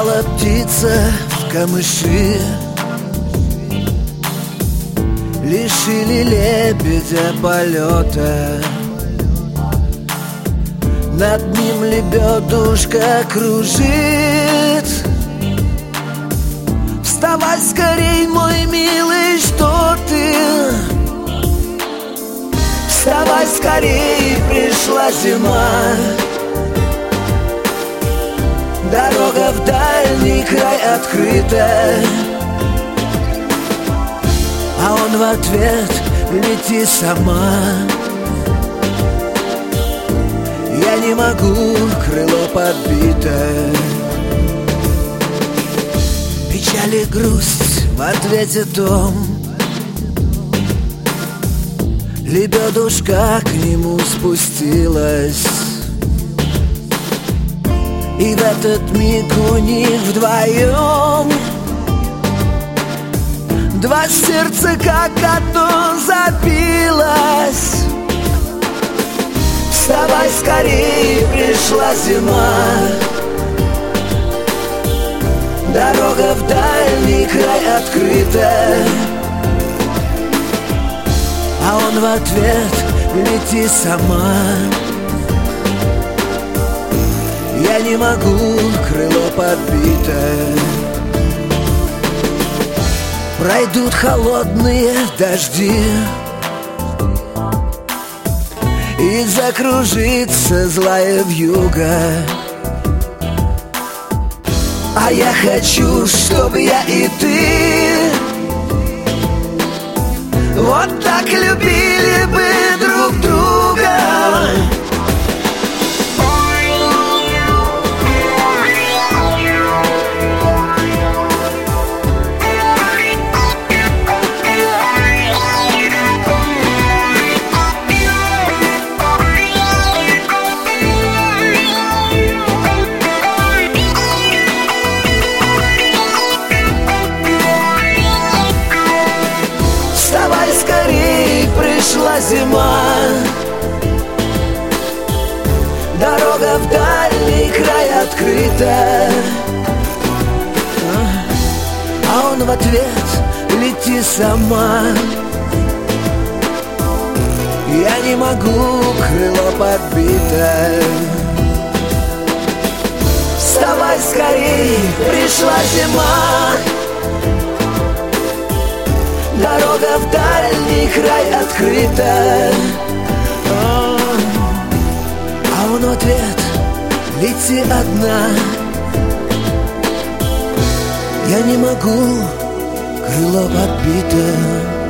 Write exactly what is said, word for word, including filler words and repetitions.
Упала птица в камыши, лишили лебедя полета. Над ним лебедушка кружит. Вставай скорей, мой милый, что ты? Вставай скорей, пришла зима. Дорога в дальний край открыта, а он в ответ: лети сама. Я не могу, крыло подбито. Печаль и грусть в ответе том. Лебедушка к нему спустилась, и в этот миг у них вдвоем два сердца как одно забилось. Вставай скорее, пришла зима. Дорога в дальний край открыта, а он в ответ: лети сама. Я не могу, крыло подбито. Пройдут холодные дожди, и закружится злая вьюга. А я хочу, чтобы я и ты вот так любили бы друг друга. Пришла зима. Дорога в дальний край открыта, а он в ответ: лети сама. Я не могу, крыло подбито. Вставай скорей, пришла зима. Дорога в дальний край открыта, а он в ответ: лети одна. Я не могу, крыло подбито.